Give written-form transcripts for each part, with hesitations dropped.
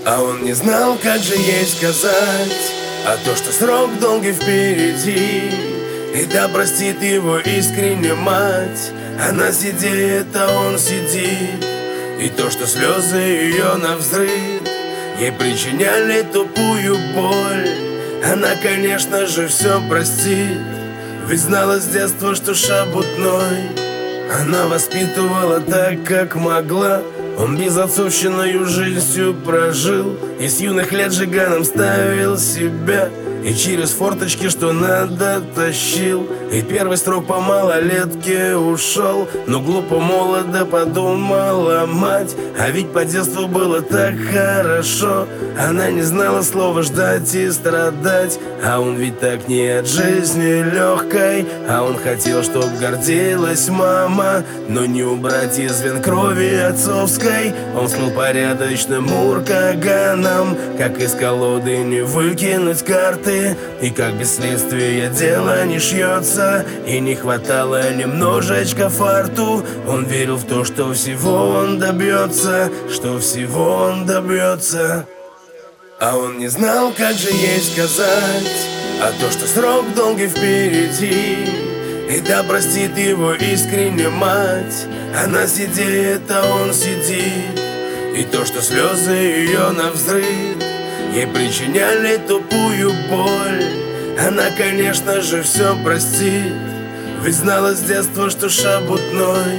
А он не знал, как же ей сказать, а то, что срок долгий впереди. И да простит его искренне мать. Она сидит, а он сидит. И то, что слезы ее навзрыд ей причиняли тупую боль, она, конечно же, все простит. Ведь знала с детства, что шабутной она воспитывала так, как могла. Он безотцовщиною жизнью прожил и с юных лет жиганом ставил себя. И через форточки, что надо, тащил. И первый срок по малолетке ушел. Но глупо молодо подумала мать, а ведь по детству было так хорошо. Она не знала слова ждать и страдать. А он ведь так не от жизни легкой. А он хотел, чтоб гордилась мама, но не убрать из вен крови отцовской. Он слыл порядочным уркаганом, как из колоды не выкинуть карты. И как без следствия дело не шьется. И не хватало немножечко фарту. Он верил в то, что всего он добьется, что всего он добьется. А он не знал, как же ей сказать, а то, что срок долгий впереди. И да простит его искренне мать. Она сидит, а он сидит. И то, что слезы ее навзрыд ей причиняли тупую боль, она, конечно же, все простит. Ведь знала с детства, что шабутной.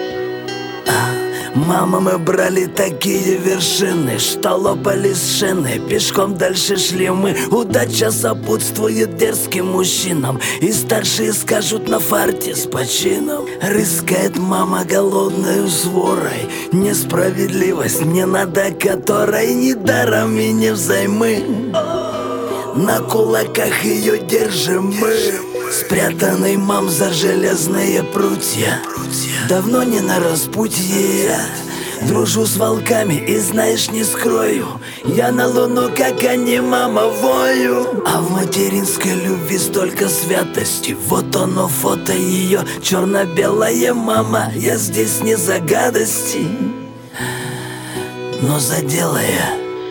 Мама, мы брали такие вершины, что лопались шины. Пешком дальше шли мы. Удача сопутствует дерзким мужчинам, и старшие скажут на фарте с почином. Рыскает мама голодной сворой, несправедливость мне надо которой недаром и не взаймы. На кулаках ее держим мы, спрятанный мам за железные прутья. Давно не на распутье я дружу с волками и, знаешь, не скрою, я на луну, как они, мама, вою. А в материнской любви столько святости. Вот оно, фото ее, черно-белая мама. Я здесь не за гадости, но за делая.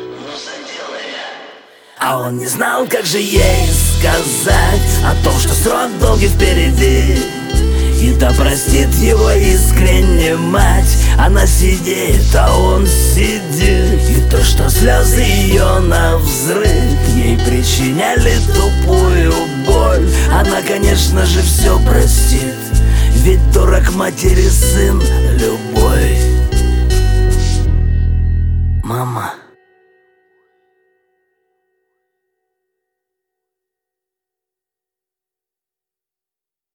А он не знал, как же ей сказать о том, что срок долгий впереди. И да простит его искренне мать. Она сидит, а он сидит. И то, что слезы ее навзрыд ей причиняли тупую боль, она, конечно же, все простит. Ведь дурак матери сын любовь.